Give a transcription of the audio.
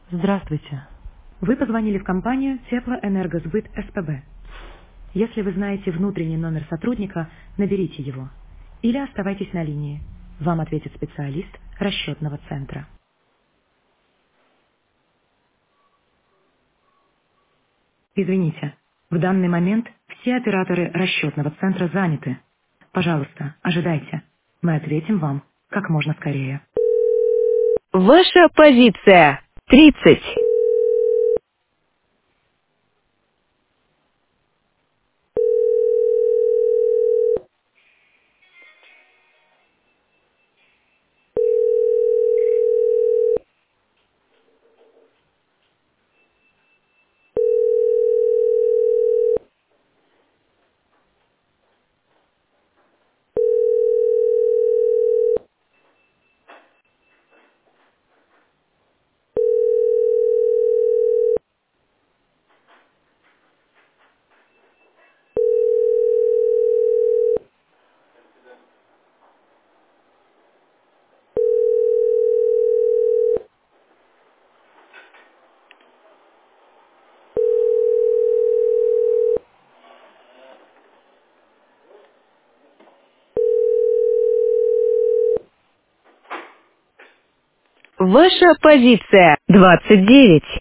Здравствуйте. Вы позвонили в компанию Теплоэнергосбыт СПБ. Если вы знаете внутренний номер сотрудника, наберите его. Или оставайтесь на линии. Вам ответит специалист расчетного центра. Извините, в данный момент все операторы расчетного центра заняты. Пожалуйста, ожидайте. Мы ответим вам как можно скорее. Ваша позиция 30. Ваша позиция 29.